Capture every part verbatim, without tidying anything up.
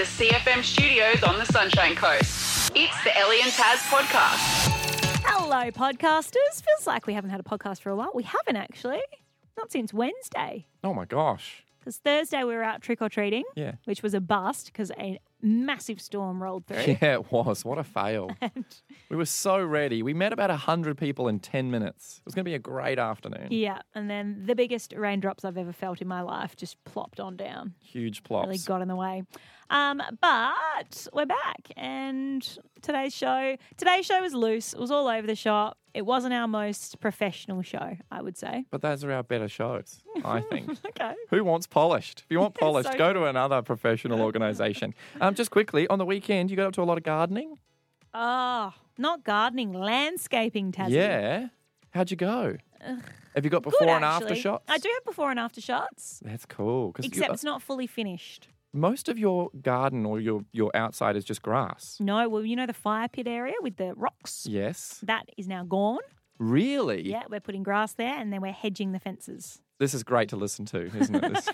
C F M studios on the Sunshine Coast. It's the Ellie and Taz podcast. Hello, podcasters. Feels like we haven't had a podcast for a while. We haven't actually. Not since Wednesday. Oh, my gosh. Because Thursday we were out trick-or-treating, Yeah. which was a bust because a massive storm rolled through. Yeah, it was. What a fail. And We were so ready. We met about one hundred people in ten minutes. It was going to be a great afternoon. yeah, and then the biggest raindrops I've ever felt in my life just plopped on down. Huge plops. Really got in the way. Um, but we're back, and today's show, today's show was loose. It was all over the shop. It wasn't our most professional show, I would say. But those are our better shows, I think. Okay. Who wants polished? If you want Yeah, polished, so go to another professional organisation. Um, just quickly, on the weekend, you got up to a lot of gardening? Oh, not gardening, landscaping, Tassie. Yeah. How'd you go? Have you got before Good, and actually. after shots? I do have before and after shots, That's cool. 'cause you- except it's not fully finished. most of your garden or your, your outside is just grass. No, well, you know the fire pit area with the rocks? Yes. That is now gone. Really? Yeah, we're putting grass there and then we're hedging the fences. This is great to listen to, isn't it? This-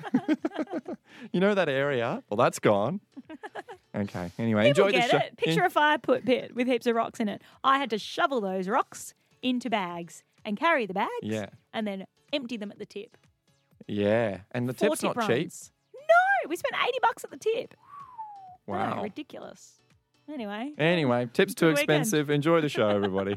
you know that area? Well, that's gone. Okay. Anyway, People enjoy get the show. it. Picture a fire pit pit with heaps of rocks in it. I had to shovel those rocks into bags and carry the bags Yeah. and then empty them at the tip. Yeah. And the Four tip's tip not cheap. runs. No, we spent eighty bucks at the tip. Wow. No, ridiculous. Anyway, Anyway, tips too Good weekend. expensive. Enjoy the show, everybody.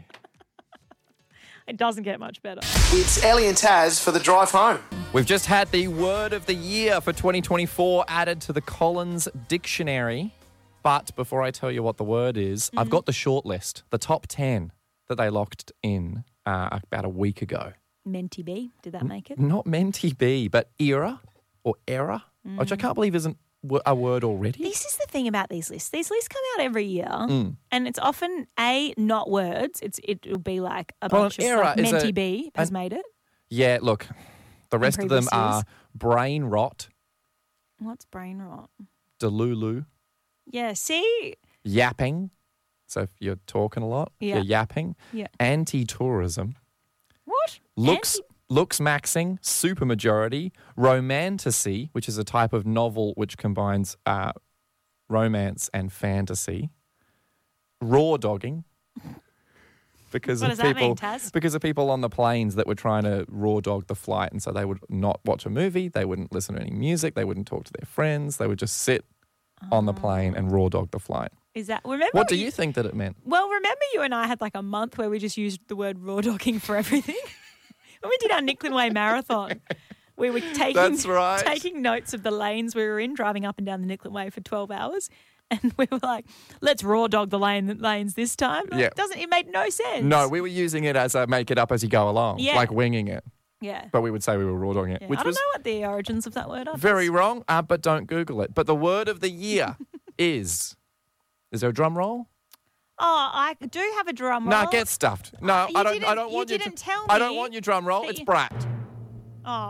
it doesn't get much better. It's Ellie and Taz for the drive home. We've just had the word of the year for twenty twenty-four added to the Collins Dictionary. But before I tell you what the word is, Mm-hmm. I've got the short list, the top ten that they locked in uh, about a week ago. Menti B, did that make it? Not Menti B, but era or era, which I can't believe isn't w- a word already. This is the thing about these lists. These lists come out every year, Mm. and it's often a not words. It's it'll be like a Well, bunch an of era stuff. is Menti a- B has an- made it. Yeah, look, the rest of them previous are years. brain rot, What's brain rot? delulu, Yeah. See. yapping. So if you're talking a lot, Yeah. you're yapping. Yeah. Anti-tourism, What? looks Anti- looks maxing, supermajority, romantasy, which is a type of novel which combines uh, romance and fantasy, raw dogging. Because What of does that people, mean, Taz? because of people on the planes that were trying to raw dog the flight, and so they would not watch a movie, they wouldn't listen to any music, they wouldn't talk to their friends, they would just sit on the plane and raw dog the flight. Is that remember? What do you think that it meant? Well, remember you and I had like a month where we just used the word raw dogging for everything. When we did our Nicklin Way marathon, we were taking That's right. taking notes of the lanes we were in, driving up and down the Nicklin Way for twelve hours. And we were like, let's raw dog the lane lanes this time. Like, Yeah. Doesn't it made no sense? No, we were using it as a make it up as you go along, Yeah. like winging it. Yeah. But we would say we were raw dogging it, Yeah. which I don't was know what the origins of that word are. very wrong, uh, but don't Google it. But the word of the year is, is there a drum roll? Oh, I do have a drum roll. No, get stuffed. No, You I don't. I didn't- don't you want you. didn't to, tell I don't me want your drum roll. that It's you- brat. Oh.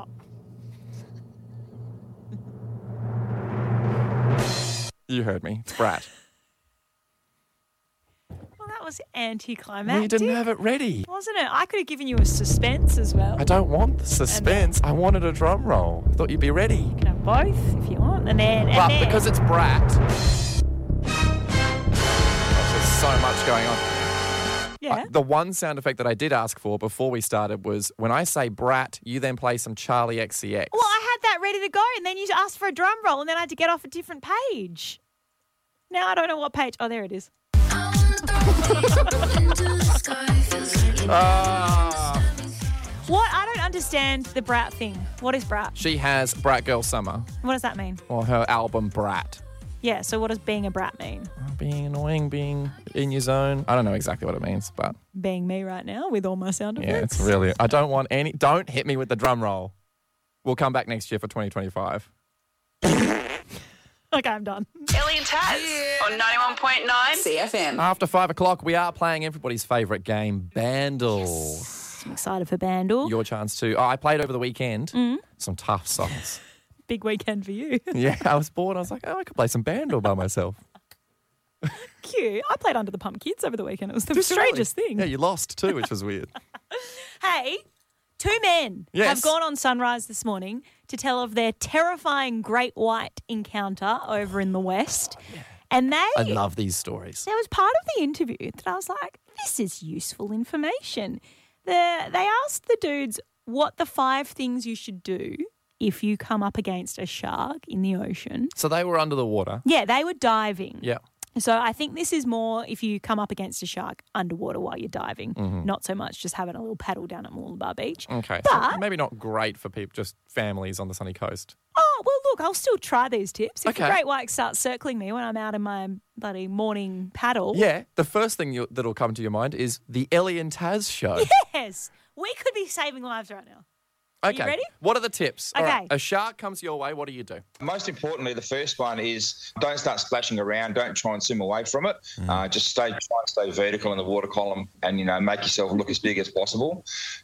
You heard me. It's brat. Well, that was anticlimactic. We didn't have it ready. Wasn't it? I could have given you a suspense as well. I don't want the suspense. I wanted a drum roll. I thought you'd be ready. You can have both if you want. And then, and But then. because it's brat, there's so much going on. yeah. Uh, the one sound effect that I did ask for before we started was when I say brat, you then play some Charlie X C X. Well, I had that ready to go, and then you asked for a drum roll, and then I had to get off a different page. Now I don't know what page. Oh, there it is. Ah. What? I don't understand the brat thing. What is brat? She has Brat Girl Summer, What does that mean? or her album Brat. Yeah, so what does being a brat mean? Being annoying, being in your zone. I don't know exactly what it means, but Being me right now with all my sound yeah, effects. it's really. I don't want any. Don't hit me with the drum roll. We'll come back next year for twenty twenty-five. Okay, I'm done. Ellie and Taz on ninety-one point nine C F M. After five o'clock, we are playing everybody's favourite game, Bandle. I'm excited for Bandle. Your chance to. Oh, I played over the weekend. Mm. Some tough songs. Big weekend for you. Yeah, I was bored. I was like, oh, I could play some Bandle by myself. Cute. I played Under the Pump Kids over the weekend. It was the Did you strangest really? thing. Yeah, you lost too, which was weird. Hey, Two men Yes. have gone on Sunrise this morning to tell of their terrifying great white encounter over in the west. And they, I love these stories. there was part of the interview that I was like, this is useful information. The, they asked the dudes what the five things you should do if you come up against a shark in the ocean. So they were under the water. Yeah, they were diving. Yeah. So I think this is more if you come up against a shark underwater while you're diving, not so much just having a little paddle down at Mooloolaba Beach. Okay. So But, maybe not great for people, just families on the sunny coast. oh, well, look, I'll still try these tips. If Okay. the great white starts circling me when I'm out in my bloody morning paddle, Yeah. The first thing you, that'll come to your mind is the Ellie and Taz show. yes, we could be saving lives right now. Are you Okay. ready? What are the tips? All right, Okay. A shark comes your way. What do you do? Most importantly, the first one is don't start splashing around. Don't try and swim away from it. Uh, just stay, try and stay vertical in the water column, and you know make yourself look as big as possible.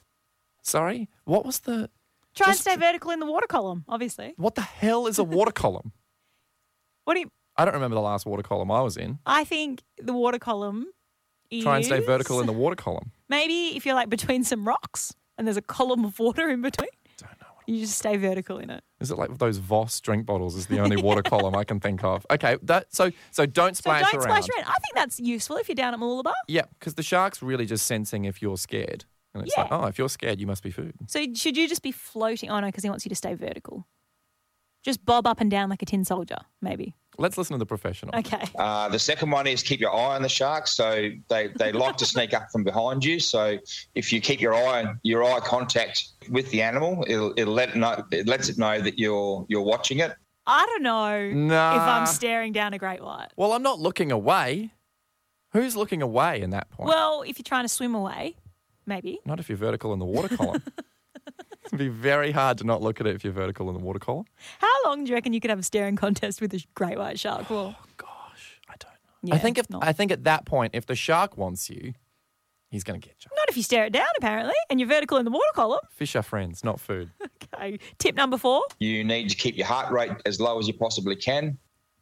Sorry? What was the... Try and Just- stay vertical in the water column, obviously. What the hell is a water column? What do you... I don't remember the last water column I was in. I think the water column is... Try and stay vertical in the water column. Maybe if you're like between some rocks and there's a column of water in between, Don't know what. you just stay vertical in it. Is it like those Voss drink bottles is the only water column I can think of? Okay, that so so don't So splash don't around. splash around. I think that's useful if you're down at Mooloolaba. Yeah, because the shark's really just sensing if you're scared. And it's like, Yeah. oh, if you're scared, you must be food. So should you just be floating? Oh, no, because he wants you to stay vertical. Just bob up and down like a tin soldier, maybe. Let's listen to the professional. Okay. Uh, the second one is keep your eye on the shark. So they, they like to sneak up from behind you. So if you keep your eye your eye contact with the animal, it'll it'll let it know it lets it know that you're you're watching it. I don't know Nah. if I'm staring down a great white. Well, I'm not looking away. Who's looking away in that point? Well, if you're trying to swim away, maybe. Not if you're vertical in the water column. It'd be very hard to not look at it if you're vertical in the water column. How long do you reckon you could have a staring contest with a great white shark for? Oh, gosh, I don't know. Yeah, I think if not. I think at that point, if the shark wants you, he's going to get you. Not if you stare it down, apparently, and you're vertical in the water column. Fish are friends, not food. Okay. Tip number four. You need to keep your heart rate as low as you possibly can.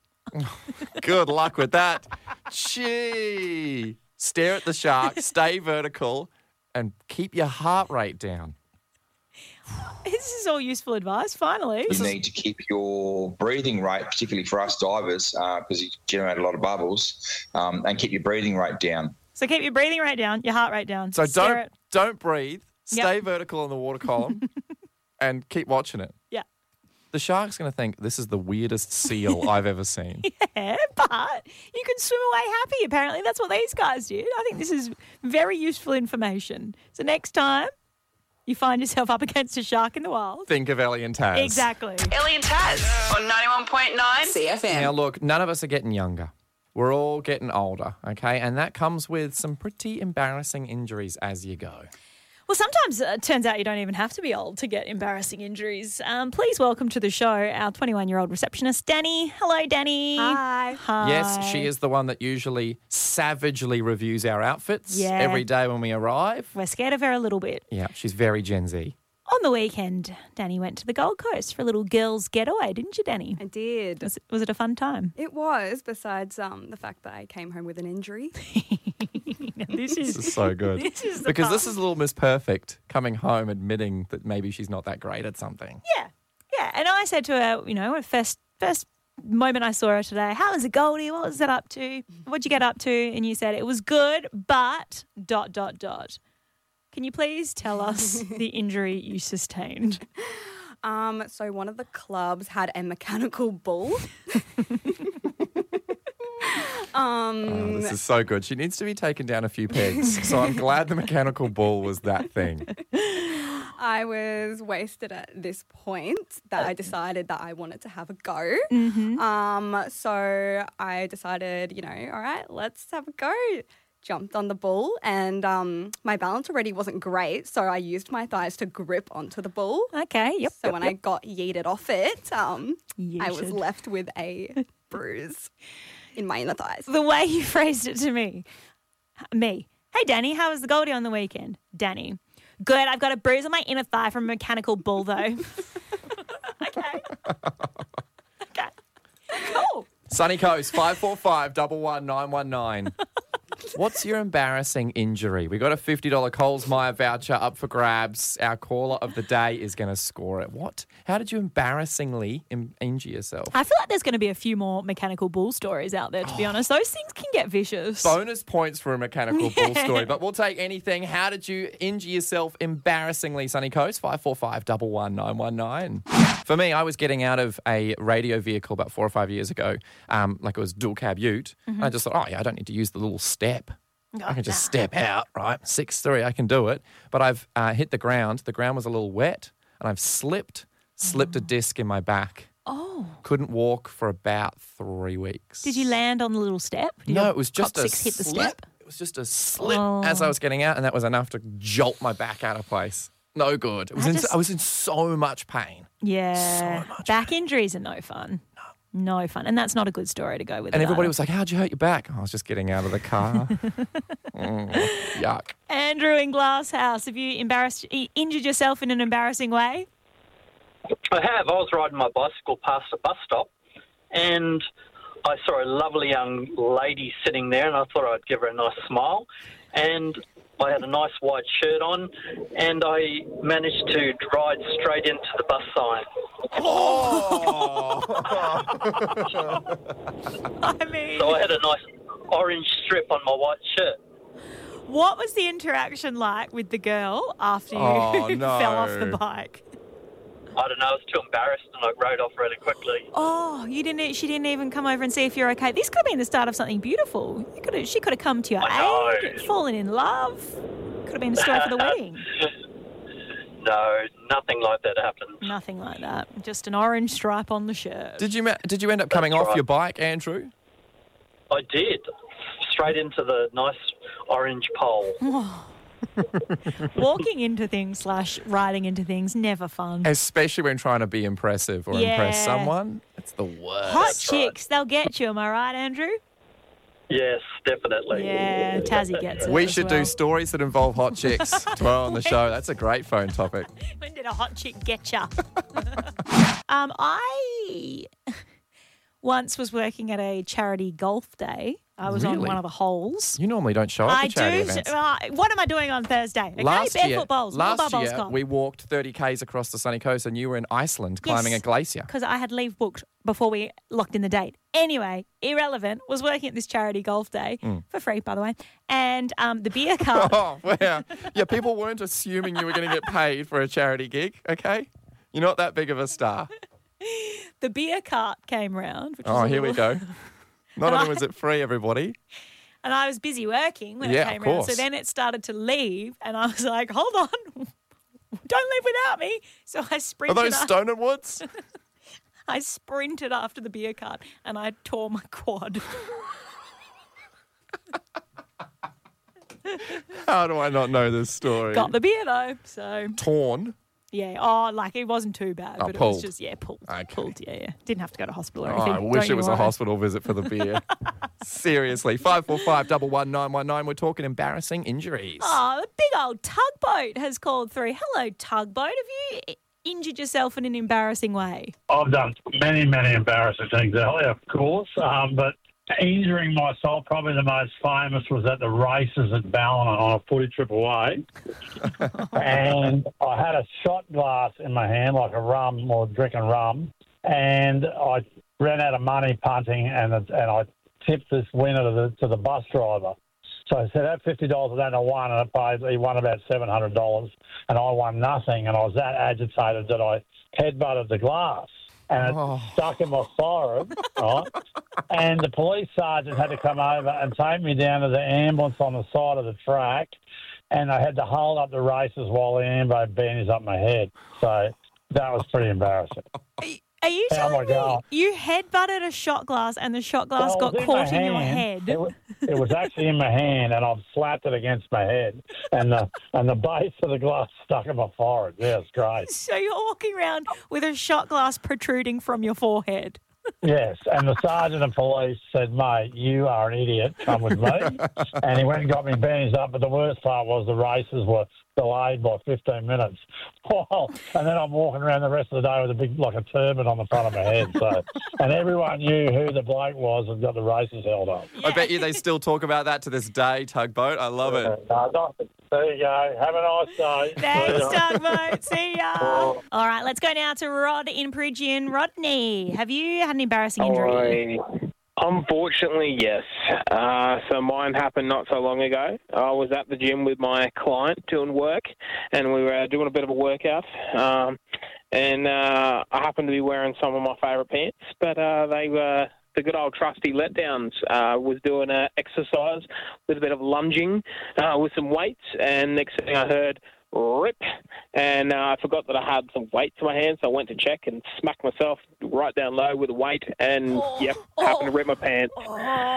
Good luck with that. Gee. Stare at the shark, stay vertical, and keep your heart rate down. This is all useful advice, finally. You need to keep your breathing rate, particularly for us divers, because you generate a lot of bubbles, um, and keep your breathing rate down. So keep your breathing rate down, your heart rate down. So Stare don't at- don't breathe. Stay Yep. vertical in the water column, and keep watching it. Yeah. The shark's going to think this is the weirdest seal I've ever seen. Yeah, but you can swim away happy, apparently. That's what these guys did. I think this is very useful information. So next time you find yourself up against a shark in the wild. Think of Ellie and Taz. Exactly. Ellie and Taz on ninety-one point nine C F M. Now, look, none of us are getting younger. We're all getting older, okay? And that comes with some pretty embarrassing injuries as you go. Well, sometimes uh, it turns out you don't even have to be old to get embarrassing injuries. Um, please welcome to the show our twenty-one-year-old receptionist, Danny. Hello, Danny. Hi. Hi. Yes, she is the one that usually savagely reviews our outfits Yeah. every day when we arrive. We're scared of her a little bit. Yeah, she's very Gen Z. On the weekend, Danny went to the Gold Coast for a little girls' getaway, didn't you, Danny? I did. Was it, was it a fun time? It was, besides um, the fact that I came home with an injury. This This is is so good. This is the because part. this is Little Miss Perfect coming home admitting that maybe she's not that great at something. yeah, yeah. And I said to her, you know, first first moment I saw her today, how was it, Goldie? What was it up to? What'd you get up to? And you said it was good, but dot dot dot. Can you please tell us the injury you sustained? Um, so one of the clubs had a mechanical bull. um, Oh, this is so good. She needs to be taken down a few pegs. So I'm glad the mechanical bull was that thing. I was wasted at this point that I decided that I wanted to have a go. Mm-hmm. Um, so I decided, you know, all right, let's have a go. Jumped on the bull, and um, my balance already wasn't great, so I used my thighs to grip onto the bull. Okay, yep. So yep, when yep. I got yeeted off it, um, I was Yeeted. left with a bruise in my inner thighs. The way you phrased it to me, me. Hey, Danny, how was the Goldie on the weekend? Danny. Good. I've got a bruise on my inner thigh from a mechanical bull, though. Okay. Okay. Cool. Sunny Coast, five four five, one one nine one nine. What's your embarrassing injury? We got a fifty dollars Coles Myer voucher up for grabs. Our caller of the day is going to score it. What? How did you embarrassingly im- injure yourself? I feel like there's going to be a few more mechanical bull stories out there, to be honest. Those things can get vicious. Bonus points for a mechanical bull story, but we'll take anything. How did you injure yourself embarrassingly, Sunny Coast? five four five, one one nine one nine. For me, I was getting out of a radio vehicle about four or five years ago, um, like it was dual cab ute. Mm-hmm. And I just thought, oh, yeah, I don't need to use the little step. Oh, I can just nah. step out, right? six three, I can do it. But I've uh, hit the ground. The ground was a little wet, and I've slipped, slipped Oh. a disc in my back. Oh. Couldn't walk for about three weeks. Did you land on the little step? Did No, your it was just a coccyx hit the slip. step? It was just a slip Oh. as I was getting out, and that was enough to jolt my back out of place. No good. It was I in, just- I was in so much pain. Yeah. So much Back injuries are no fun. No. No fun. And that's not a good story to go with. And it everybody either. was like, how'd you hurt your back? I was just getting out of the car. Mm, yuck. Andrew in Glasshouse, have you embarrassed, i- injured yourself in an embarrassing way? I have. I was riding my bicycle past a bus stop and I saw a lovely young lady sitting there and I thought I'd give her a nice smile. And I had a nice white shirt on and I managed to ride straight into the bus sign. Oh! I mean, So I had a nice orange strip on my white shirt. what was the interaction like with the girl after you Oh, no. fell off the bike? I don't know, I was too embarrassed and I rode off really quickly. Oh, you didn't. She didn't even come over and see if you're okay. This could have been the start of something beautiful. You could have, she could have come to your I aid, know. fallen in love. Could have been the story for the wedding. No, nothing like that happened. Nothing like that. Just an orange stripe on the shirt. Did you ma- did you end up coming That's off right. your bike, Andrew? I did. Straight into the nice orange pole. Walking into things slash riding into things, never fun. Especially when trying to be impressive or impress Yeah. someone. It's the worst. Hot That's right. chicks, they'll get you. Am I right, Andrew? Yes, definitely. Yeah, Tassie gets it. We as should well. do stories that involve hot chicks tomorrow on the show. That's a great phone topic. When did a hot chick get ya? um, I once was working at a charity golf day. I was on Really? one of the holes. You normally don't show up I at charity do. events. Uh, what am I doing on Thursday? Okay, Last barefoot year, bowls. last bowls year we walked thirty kays across the sunny coast and you were in Iceland climbing a glacier. because I had leave booked before we locked in the date. Anyway, irrelevant. Was working at this charity golf day for free, by the way, and um, the beer cart. Oh, wow. Yeah, people weren't assuming you were going to get paid for a charity gig, okay? You're not that big of a star. The beer cart came round. Which Oh, was a here we little- go. Not And only I- was it free, everybody. And I was busy working when Yeah, it came of round. So course. then it started to leave, and I was like, "Hold on, don't leave without me." So I Are sprinted. those up- Stone and Woods? I sprinted after the beer cart, and I tore my quad. How do I not know this story? Got the beer though, so Torn. yeah. Oh, like it wasn't too bad, Oh, but it pulled. was just yeah, pulled, Okay. pulled. Yeah, yeah. Didn't have to go to hospital or Oh, anything. I wish Don't it you was a worry. hospital visit for the beer. Seriously. five four five, one one nine one nine. We're talking embarrassing injuries. Oh, the big old tugboat has called through. Hello, tugboat. Have you injured yourself in an embarrassing way? I've done many, many embarrassing things, Ellie, of course. Um, but injuring myself, probably the most famous was at the races at Ballina on a footy trip away. And I had a shot glass in my hand, like a rum or drinking rum. And I ran out of money punting and and I tipped this winner to the, to the bus driver. So I said, have fifty dollars, I don't know, won, and I paid, he won about seven hundred dollars, and I won nothing, and I was that agitated that I headbutted the glass, and it Oh. stuck in my forehead, right? And the police sergeant had to come over and take me down to the ambulance on the side of the track, and I had to hold up the races while the ambo bandages up my head. So that was pretty embarrassing. Are you How am telling I me going? you headbutted a shot glass and the shot glass Well, got it was caught my in your hand. head? It was, it was actually in my hand, and I've slapped it against my head, and the and the base of the glass stuck in my forehead. Yeah, it's great. So you're walking around with a shot glass protruding from your forehead. Yes, and the sergeant of police said, mate, you are an idiot, come with me. And he went and got me bandaged up, but the worst part was the races were delayed by fifteen minutes. Wow. And then I'm walking around the rest of the day with a big, like a turban on the front of my head. So, and everyone knew who the bloke was and got the races held up. I bet you they still talk about that to this day, Tugboat. I love it. Uh, no, there you go. Have a nice day. Thanks, Tugboat. See ya. All right, let's go now to Rod in Peregian. Rodney, have you had an embarrassing injury? I, unfortunately, yes. Uh, so mine happened not so long ago. I was at the gym with my client doing work, and we were doing a bit of a workout. Um, and uh, I happened to be wearing some of my favourite pants, but uh, they were the good old trusty letdowns. Uh, was doing an exercise with a bit of lunging uh, with some weights, and next thing I heard, rip, and uh, I forgot that I had some weights in my hand, so I went to check and smacked myself right down low with a weight, and oh, yep, happened to rip my pants. Oh,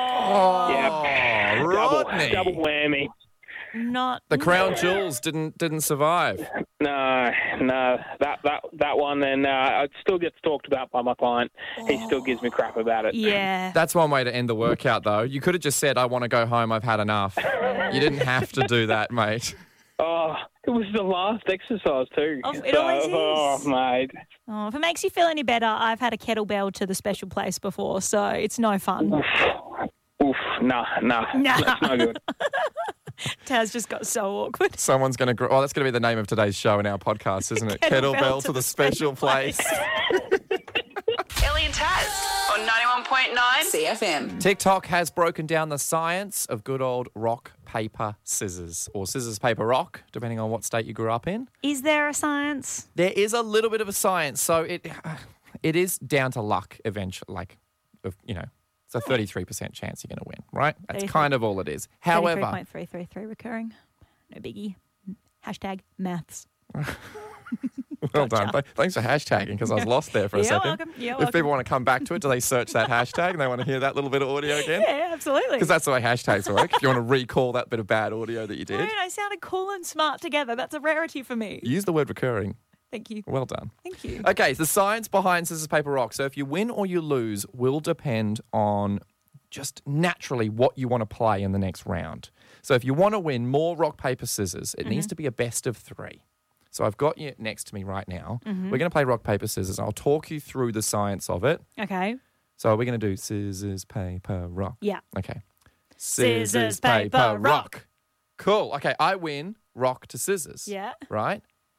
yep, Rodney. double, double whammy. Not The crown jewels didn't didn't survive. No, no, that that that one, and uh, it still gets talked about by my client. He still gives me crap about it. Yeah. That's one way to end the workout, though. You could have just said, I want to go home, I've had enough. You didn't have to do that, mate. Oh, it was the last exercise too. Oh, it always is. Oh, mate. Oh, if it makes you feel any better, I've had a kettlebell to the special place before, so it's no fun. Oof, Oof. nah, nah, Nah. that's no good. Taz just got so awkward. Someone's going to... Gr- oh, that's going to be the name of today's show in our podcast, isn't it? Kettlebell to, the special place. Ellie and Taz on ninety-one point nine C F M. TikTok has broken down the science of good old rock, paper, scissors, or scissors, paper, rock, depending on what state you grew up in. Is there a science? There is a little bit of a science, so it it is down to luck eventually. Like, if, you know, it's a thirty-three percent chance you're going to win, right? That's thirty-three kind of all it is. However, thirty-three point three three three recurring. No biggie. Hashtag maths. well Gotcha. done. Th- Thanks for hashtagging, because I was lost there for a You're second. welcome. You're if welcome. people want to come back to it, do they search that hashtag and they want to hear that little bit of audio again? Yeah, absolutely. Because that's the way hashtags work. If you want to recall that bit of bad audio that you did, Dude, I sounded cool and smart together. That's a rarity for me. use the word recurring. Thank you. Well done. Thank you. Okay, the science behind scissors, paper, rock. So if you win or you lose will depend on just naturally what you want to play in the next round. So if you want to win more rock, paper, scissors, it Mm-hmm. needs to be a best of three. So I've got you next to me right now. Mm-hmm. We're going to play rock, paper, scissors. I'll talk you through the science of it. Okay. So we're going to do scissors, paper, rock. Yeah. Okay. Scissors, paper, rock. Cool. Okay, I win rock to scissors. Yeah. Right?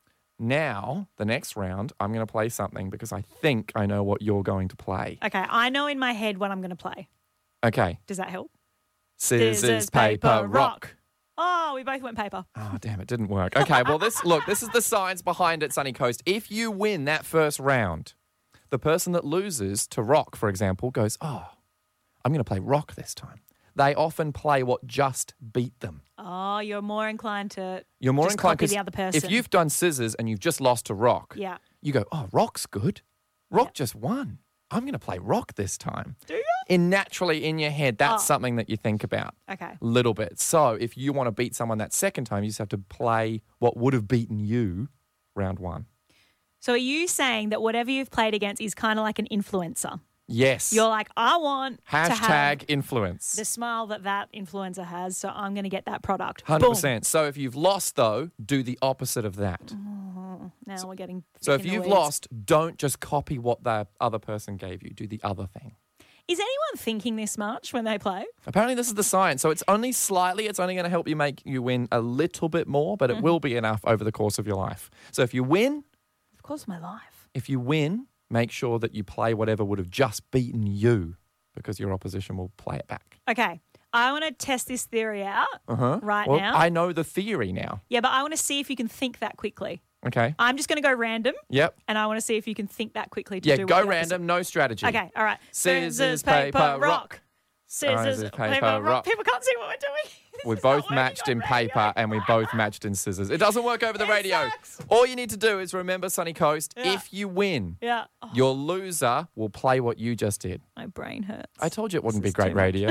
Now, the next round, I'm going to play something because I think I know what you're going to play. Okay. I know in my head what I'm going to play. Okay. Does that help? Scissors, Scissors, paper, paper, rock. rock. Oh, we both went paper. Oh, damn, it didn't work. Okay, well, this look, this is the science behind it, Sunny Coast. If you win that first round, the person that loses to rock, for example, goes, oh, I'm going to play rock this time. They often play what just beat them. Oh, you're more inclined to You're more just inclined copy 'cause the other person. if you've done scissors and you've just lost to rock, Yeah. you go, oh, rock's good. Rock Yeah. just won. I'm going to play rock this time. Do you? In naturally in your head, that's Oh. something that you think about. Okay. Little bit. So if you want to beat someone that second time, you just have to play what would have beaten you round one. So are you saying that whatever you've played against is kind of like an influencer? Yes. You're like, I want to have Hashtag influence. the smile that that influencer has, so I'm going to get that product. one hundred Boom. percent. So if you've lost, though, do the opposite of that. Oh, now we're getting So thick if in the you've weeds. lost, don't just copy what the other person gave you. Do the other thing. Is anyone thinking this much when they play? Apparently, this is the science. So it's only slightly, it's only going to help you make you win a little bit more, but it Mm-hmm. will be enough over the course of your life. So if you win, Of course, my life. if you win, make sure that you play whatever would have just beaten you because your opposition will play it back. Okay. I want to test this theory out Uh-huh. right well, now. I know the theory now. Yeah, but I want to see if you can think that quickly. Okay. I'm just going to go random, Yep. and I want to see if you can think that quickly to Yeah, do go what the random, no strategy. opposite- Okay, all right. Scissors, paper, rock. Scissors, Scissors, paper, paper, rock. rock. People can't see what we're doing. This We is not both working matched on in radio. paper and we both matched in scissors. It doesn't work over the It radio. sucks. All you need to do is remember, Sunny Coast, Yeah. if you win, Yeah. Oh, your loser will play what you just did. my brain hurts. I told you it wouldn't This be is great too much. radio.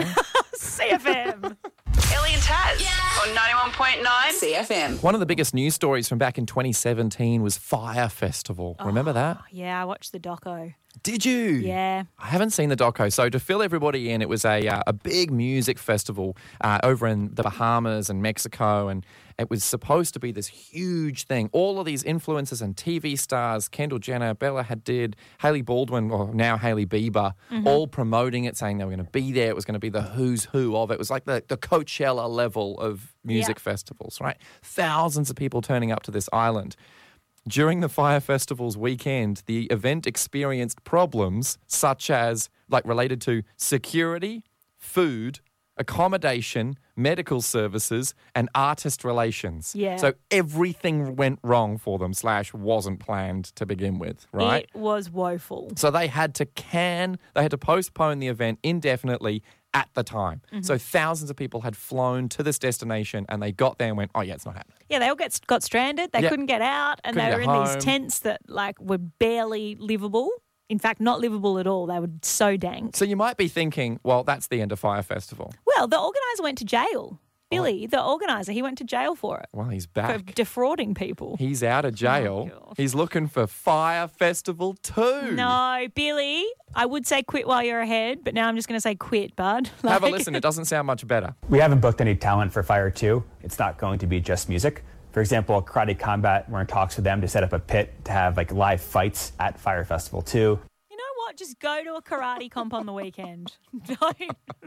C F M. Ellie and Taz on ninety-one point nine C F M. One of the biggest news stories from back in twenty seventeen was Fire Festival. Remember that? Yeah, I watched the doco. Did you? Yeah. I haven't seen the doco. So to fill everybody in, it was a uh, a big music festival uh, over in the Bahamas and Mexico, and it was supposed to be this huge thing. All of these influencers and T V stars, Kendall Jenner, Bella Hadid, Hailey Baldwin, or now Hailey Bieber, Mm-hmm. all promoting it, saying they were going to be there. It was going to be the who's who of it. It was like the, the Coachella level of music Yeah. festivals, right? Thousands of people turning up to this island. During the Fire Festival's weekend, the event experienced problems such as, like, related to security, food, accommodation, medical services, and artist relations. Yeah. So everything went wrong for them, slash wasn't planned to begin with, right? It was woeful. So they had to can, they had to postpone the event indefinitely at the time. Mm-hmm. So thousands of people had flown to this destination and they got there and went, oh yeah, it's not happening. Yeah, they all get, got stranded. They Yeah. couldn't get out, and Couldn't they were get in home. these tents that like were barely livable. In fact, not livable at all. They were so dank. So you might be thinking, well, that's the end of Fire Festival. Well, the organizer went to jail. Billy, the organizer, he went to jail for it, Well, he's for back. defrauding people. He's out of jail. Oh, God. He's looking for Fire Festival two. No, Billy, I would say quit while you're ahead, but now I'm just going to say quit, bud. Have a Like- listen. It doesn't sound much better. We haven't booked any talent for Fire two. It's not going to be just music. For example, Karate Combat, we're in talks with them to set up a pit to have like live fights at Fire Festival two. You know what? Just go to a karate comp on the weekend. Don't,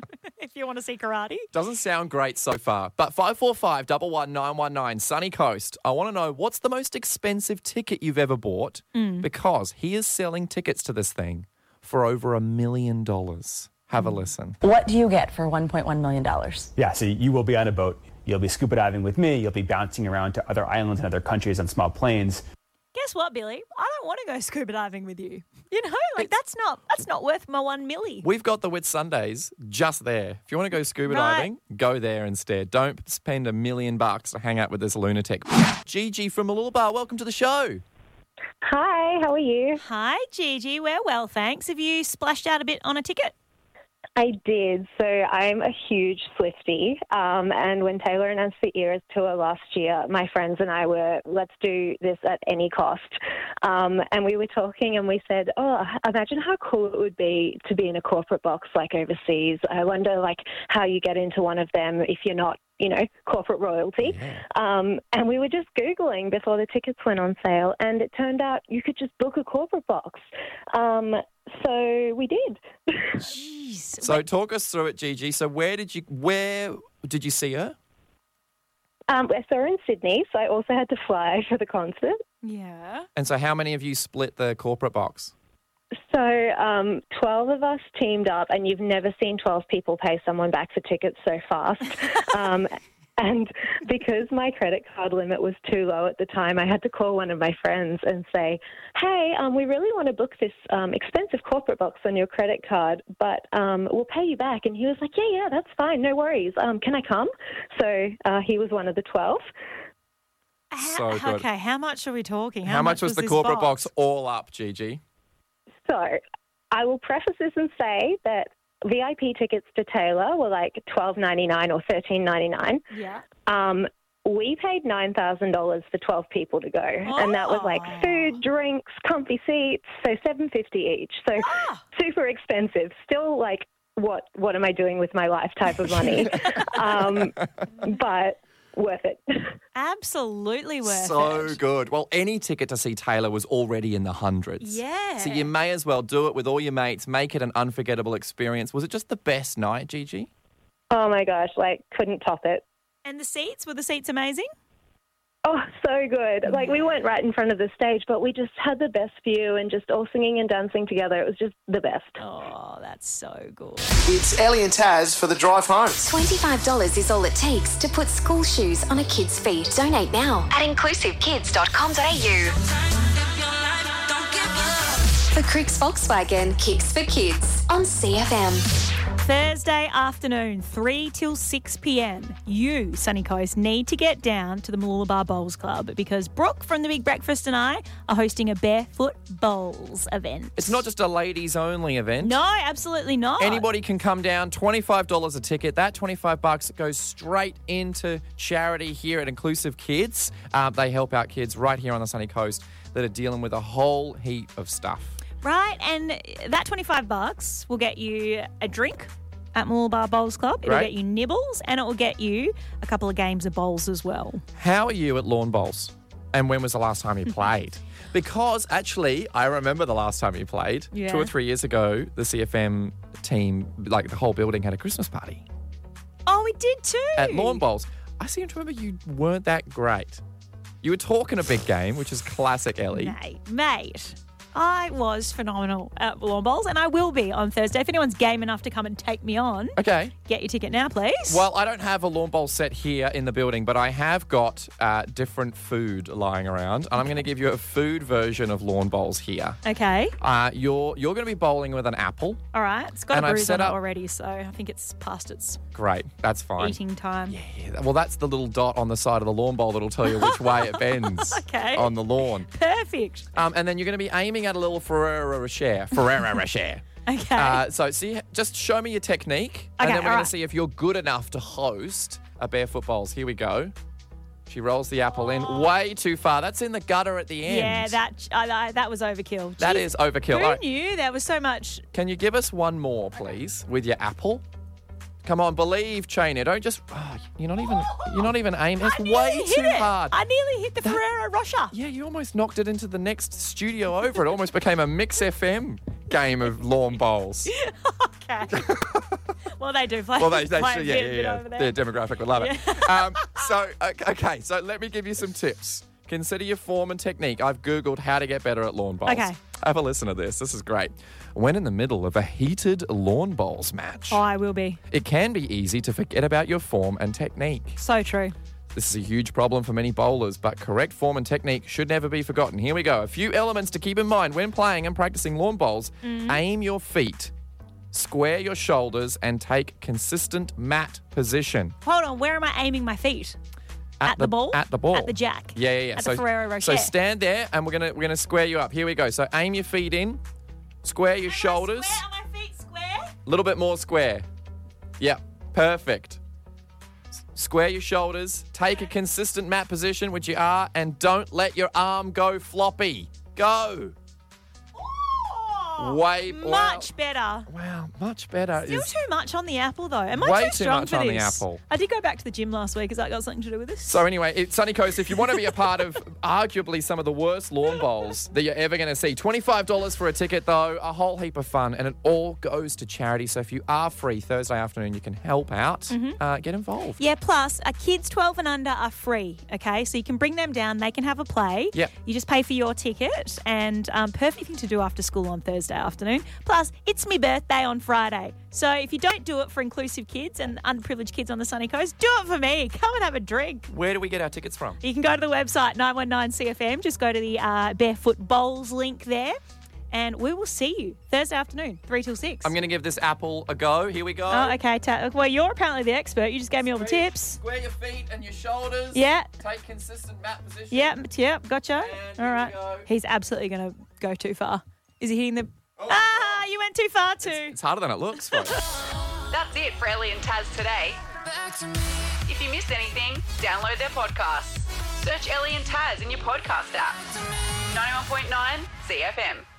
if you want to see karate. Doesn't sound great so far. But five four five, one one nine one nine, Sunny Coast. I want to know, what's the most expensive ticket you've ever bought? Mm. Because he is selling tickets to this thing for over a million dollars. Have Mm. a listen. What do you get for one point one million dollars? Yeah, so you will be on a boat. You'll be scuba diving with me. You'll be bouncing around to other islands and other countries on small planes. Guess what, Billy? I don't want to go scuba diving with you. You know, like that's not that's not worth my one milli. We've got the Whit Sundays just there. If you want to go scuba Right. diving, go there instead. Don't spend a million bucks to hang out with this lunatic. Gigi from Mooloolaba, welcome to the show. Hi, how are you? Hi, Gigi. We're well, thanks. Have you splashed out a bit on a ticket? I did. So I'm a huge Swiftie. Um, and when Taylor announced the Eras tour last year, my friends and I were, let's do this at any cost. Um, and we were talking and we said, oh, imagine how cool it would be to be in a corporate box like overseas. I wonder like how you get into one of them if you're not, you know, corporate royalty. Yeah. Um, and we were just Googling before the tickets went on sale, and it turned out you could just book a corporate box. Um, so we did. Jeez. So talk us through it, Gigi. So where did you where did you see her? Um, I saw her in Sydney, so I also had to fly for the concert. Yeah. And so how many of you split the corporate box? So um, twelve of us teamed up, and you've never seen twelve people pay someone back for tickets so fast. um, and because my credit card limit was too low at the time, I had to call one of my friends and say, hey, um, we really want to book this um, expensive corporate box on your credit card, but um, we'll pay you back. And he was like, yeah, yeah, that's fine. No worries. Um, can I come? So uh, he was one of the twelve. So How- good. Okay, how much are we talking? How, much was, the this corporate box? all up, Gigi? So I will preface this and say that V I P tickets to Taylor were like twelve ninety-nine or thirteen ninety-nine. Yeah. Um, we paid nine thousand dollars for twelve people to go, and that was like Oh. food, drinks, comfy seats, so seven fifty each. So Ah. super expensive. Still like, what what am I doing with my life type of money? um, but worth it. Absolutely worth So it. good. Well, any ticket to see Taylor was already in the hundreds. Yeah. So you may as well do it with all your mates, make it an unforgettable experience. Was it just the best night, Gigi? Oh my gosh, like couldn't top it. And the seats, were the seats amazing? Oh, so good. Like, we weren't right in front of the stage, but we just had the best view and just all singing and dancing together. It was just the best. Oh, that's so good. It's Ellie and Taz for the drive home. twenty-five dollars is all it takes to put school shoes on a kid's feet. Donate now at inclusive kids dot com dot a u. For Cricks Volkswagen, Kicks for Kids on C F M. Thursday afternoon, three till six p.m, you, Sunny Coast, need to get down to the Mooloolaba Bowls Club because Brooke from The Big Breakfast and I are hosting a Barefoot Bowls event. It's not just a ladies-only event. No, absolutely not. Anybody can come down, twenty-five dollars a ticket. That twenty-five bucks goes straight into charity here at Inclusive Kids. Uh, they help out kids right here on the Sunny Coast that are dealing with a whole heap of stuff. Right? And that twenty-five bucks will get you a drink at Mooloolaba Bowls Club. It'll Right. get you nibbles and it will get you a couple of games of bowls as well. How are you at lawn bowls? And when was the last time you played? Because actually, I remember the last time you played. Yeah. Two or three years ago, the C F M team, like the whole building, had a Christmas party Oh, we did too. at lawn bowls. I seem to remember you weren't that great. You were talking a big game, which is classic Ellie. Mate, mate, I was phenomenal at lawn bowls and I will be on Thursday. If anyone's game enough to come and take me on, Okay. get your ticket now, please. Well, I don't have a lawn bowl set here in the building, but I have got uh, different food lying around, and I'm going to give you a food version of lawn bowls here. Okay. Uh, you're you're going to be bowling with an apple. All right. It's got And a I've bruise set on it up- already, so I think it's past its Great, that's fine. eating time. Yeah, well, that's the little dot on the side of the lawn bowl that'll tell you which way it bends Okay. on the lawn. Perfect. Um, and then you're going to be aiming at a little Ferrero Rocher. Ferrero Rocher. Okay. Uh, so see, just show me your technique, and Okay, then we're all going right. to see if you're good enough to host a Barefoot Bowls. Here we go. She rolls the apple in way too far. That's in the gutter at the end. Yeah, that uh, uh, that was overkill. That Jeez, is overkill. Who All right. knew there was so much? Can you give us one more, please, with your apple? Come on, believe, Chainer. Don't just. Oh, you're not even. You're not even aiming. It's I way nearly hit too it. hard. I nearly hit the Ferrero Rocher. Yeah, you almost knocked it into the next studio over. It almost became a Mix F M game of lawn bowls. Okay. well, they do play. Well, they, they play should, a yeah, bit, yeah, bit yeah. over there. Their demographic would love it. Um, so, okay, okay, so let me give you some tips. Consider your form and technique. I've Googled how to get better at lawn bowls. Okay. Have a listen to this. This is great. When in the middle of a heated lawn bowls match, Oh, I will be. it can be easy to forget about your form and technique. So true. This is a huge problem for many bowlers, but correct form and technique should never be forgotten. Here we go. A few elements to keep in mind when playing and practicing lawn bowls. Mm. Aim your feet, square your shoulders, and take consistent mat position. Hold on. Where am I aiming my feet? At the ball? At the ball. At the jack? Yeah, yeah, yeah. At so, the Ferrero Rocher? So stand there, and we're gonna we're gonna square you up. Here we go. So aim your feet in, square your shoulders. Square? Are my feet square? A little bit more square. Yeah, perfect. S- Square your shoulders, take a consistent mat position, which you are, and don't let your arm go floppy. Go. Oh, Way much better. Wow, much better. Still is- too much on the apple, though. Am I Way too too strong much for on the this? apple. I did go back to the gym last week. Has that got something to do with this? So anyway, it's Sunny Coast. If you want to be a part of arguably some of the worst lawn bowls that you're ever going to see, twenty-five dollars for a ticket though, a whole heap of fun, and it all goes to charity. So if you are free Thursday afternoon, you can help out. Mm-hmm. Uh, get involved. Yeah, plus, uh, kids twelve and under are free, okay? So you can bring them down, they can have a play. Yep. You just pay for your ticket, and um, perfect thing to do after school on Thursday afternoon. Plus, it's my birthday on Friday. So if you don't do it for inclusive kids and underprivileged kids on the sunny coast, do it for me. Come and have a drink. Where do we get our tickets from? You can go to the website, nine one nine C F M. Just go to the uh, Barefoot Bowls link there, and we will see you Thursday afternoon, three till six. I'm going to give this apple a go. Here we go. Oh, okay. Ta- well, you're apparently the expert. You just gave me all the tips. Square your feet and your shoulders. Yeah. Take consistent mat position. Yep, yep, gotcha. And All here right. we go. He's absolutely going to go too far. Is he hitting the... ah, you went too far too. It's harder than it looks, folks. That's it for Ellie and Taz today. If you missed anything, download their podcasts. Search Ellie and Taz in your podcast app. ninety-one point nine C F M.